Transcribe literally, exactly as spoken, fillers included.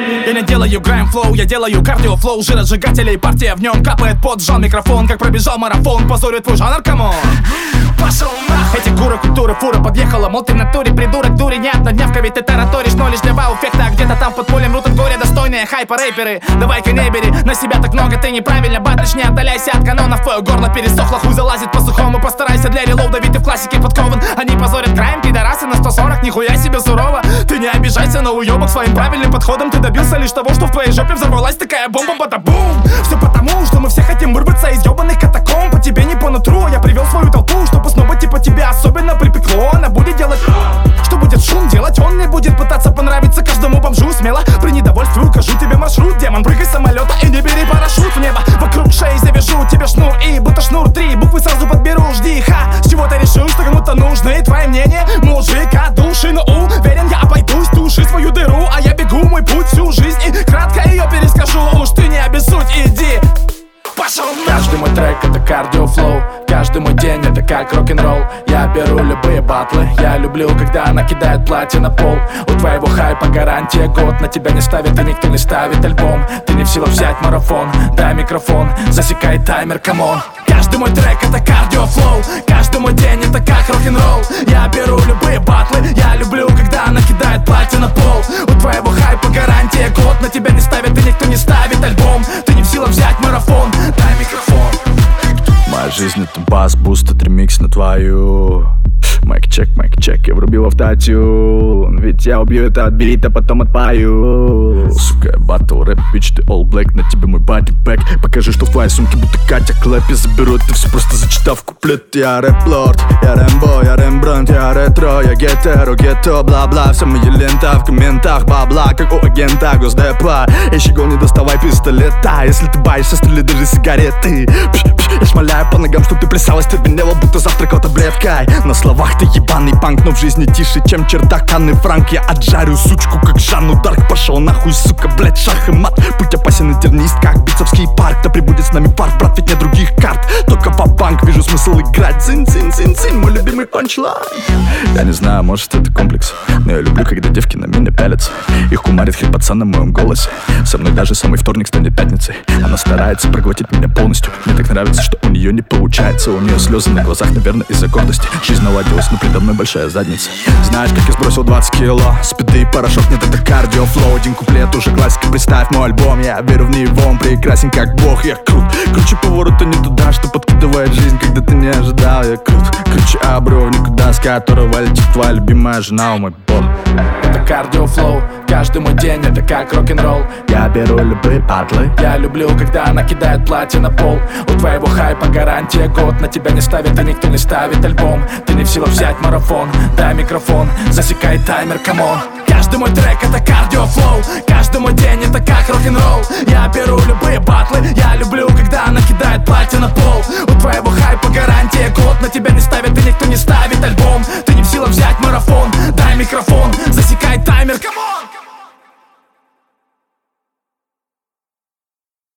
Я не делаю грайм-флоу, я делаю кардио-флоу. Жиросжигателей партия в нем капает пот. Сжал микрофон, как пробежал марафон. Позорит твой жанр, камон. Пошел нахуй. Эти гуры культуры, фура подъехала. Мол, ты в натуре, придурок, дури. Не однодневка, ведь ты тараторишь, но лишь для вау-эффекта. А где-то там под полем рут от горя достойные хайпа-рэперы. Давай-ка не бери на себя так много, ты неправильно батлишь. Не отдаляйся от канонов, твое горло пересохло. Хуй залазит по сухому, постарайся для релоуда, ведь ты в классике подкован. Они позорят грайм, пидорасы на сто сорок. Нихуя себе сурово. Ты не обижайся на уебок, своим правильным подходом ты добился лишь того, что в твоей жопе взорвалась такая бомба, бата-бум. Все потому, что мы все хотим вырваться из ебаных катакомб. По тебе не по нутру, я привел свою толпу, чтобы снова типа тебя особенно припекло. Она будет делать, что будет шум делать. Он не будет пытаться понравиться каждому бомжу. Смело при недовольстве укажу тебе маршрут. Демон, прыгай с самолета и не бери парашют в небо. Вокруг шеи завяжу тебе шнур, и будто шнур три буквы сразу подберу. Жди, ха, с чего ты решил, что кому-то нужны твои мнения? Мужика души, но уверен, я обойдусь. Туши свою дыру, а я бегу мой путь всю жизнь и кратко ее перескажу. Уж ты не обессудь, иди. Пошел. Каждый мой трек это кардиофлоу. Каждый мой день это как рок-н-ролл. Я беру любые батлы. Я люблю, когда она кидает платье на пол. У твоего хайпа гарантия год. На тебя не ставит и никто не ставит альбом. Ты не в силах взять марафон. Дай микрофон, засекай таймер, камон. Каждый мой трек это кардиофлоу. Каждый мой день это как рок-н-ролл. Я беру любые батлы. Я люблю, когда она кидает платье на пол. У твоего хайпа гарантия год. На тебя не ставит и никто не ставит альбом. Ты не в силах взять марафон. Дай микрофон. Моя жизнь это бас, буст, это ремикс на твою. Майк-чек, майк-чек, я врубил автотюн. Ведь я убью это от бита, потом отпаю. Сука, батл, рэп, бич, ты all black. На тебе мой бодибэк. Покажи, что в твоей сумке будто Катя Клэппи заберут. Ты все просто зачитав куплет. Я рэп-лорд, я Рэмбо, я Рембрандт, я ретро. Я гетеро, гетто, бла-бла. Все мои лента в комментах, бабла, как у агента Госдепа. Ищи гол, не доставай пистолета. Если ты боишься, стреляй даже сигареты. Пш, пш, я шмаляю по ногам, чтоб ты плясала, стервенела, будто завтракал таблеткой. На словах ты ебаный панк, но в жизни тише, чем чердак Анны Франк. Я отжарю сучку, как Жанну Дарк. Пошел нахуй, сука, блять, шах и мат. Путь опасен и тернист, как битцевский парк. Да прибудет с нами парк, брат, ведь нет других карт. Только по банк вижу смысл играть. Цин-цин-цин-цин, мой любимый панчлайн. Я не знаю, может это комплекс, но я люблю, когда девки на меня пялятся. Их кумарит хип-пацан на моем голосе. Со мной даже самый вторник станет пятницей. Она старается проглотить меня полностью. Мне так нравится, что у нее не получается. У нее слезы на глазах, наверное, из-за гордости. Жизнь наладилась, но предо мной большая задница. Знаешь, как я сбросил двадцать кило? Спиды и порошок, нет, это кардиофлоу. Один куплет, уже классика, представь мой альбом. Я верю в него, он прекрасен как бог. Я крут, круче поворота не туда, что подкидывает жизнь, когда ты не ожидал. Я крут, круче обрыв никуда, с которого летит твоя любимая жена, о мой бог. Это кардиофлоу. Каждый мой день это как рок-н-ролл. Я беру любые батлы. Я люблю, когда она кидает платье на пол. У твоего хайпа гарантия год. На тебя не ставит и никто не ставит альбом. Ты не в силах взять марафон. Дай микрофон, засекай таймер, камон. Каждый мой трек это кардиофлоу. Каждый мой день это как рок-н-ролл. Я беру любые батлы. Я люблю, когда она кидает платье на пол.